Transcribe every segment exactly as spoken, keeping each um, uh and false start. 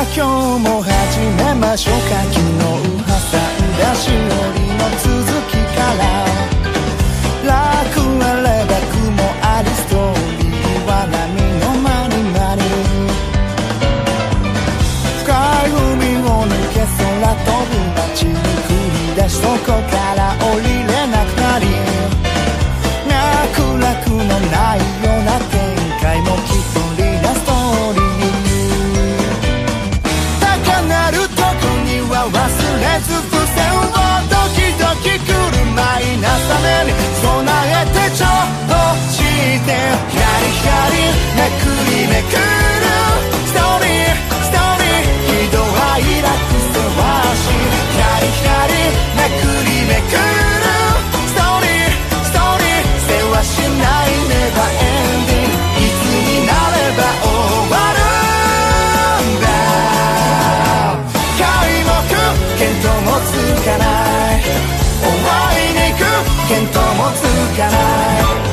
今日も始めましょうか。昨日挟んだしおりの続きから楽あれば雲ありストーリーは波のまにまに深い海を抜け空飛ぶ街に繰り出しそこから降りれなくなり脈絡のないような展開もきっとリラストーリー高鳴るとこには忘れず伏線をドキドキ来るマイナス雨に備えてちょっとしてヒラリヒラリめくりめくるストーリーストーリー喜怒哀楽せわしヒラリヒラリめくりめくるストーリーストーリーせわしないネバーエンディングいつになれば終わるんだ皆目見当もつかない終わりに行く見当もつかない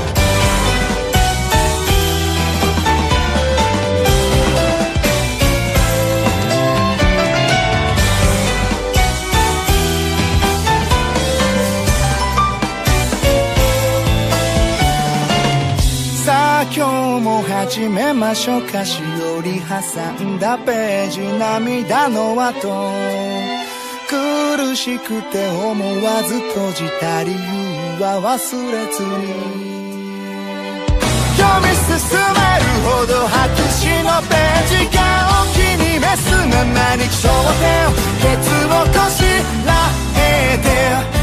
今日も始めましょうか。しおり挟んだページ涙の跡苦しくて思わず閉じた理由は忘れずに読み進めるほど白紙のページがお気に召すままに焦点ケツをこしらえて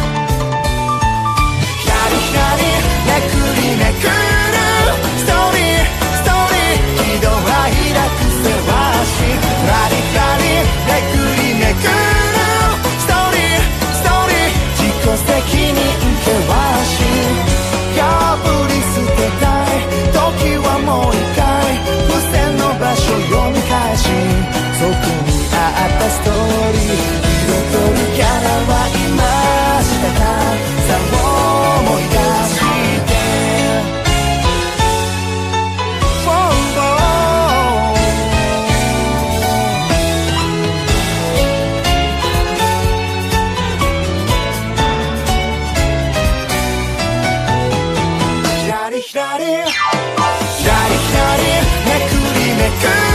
ヒラリヒラリめくりめくるストーリーストーリー喜怒哀楽せわしラリラリめくりめくるストーリーストーリー自己責任険し破り捨てたい時はもう一回付箋の場所読み返しそこにあったストーリー彩るキャラはいましたかさあ思い出してヒラリヒラリめくりめくる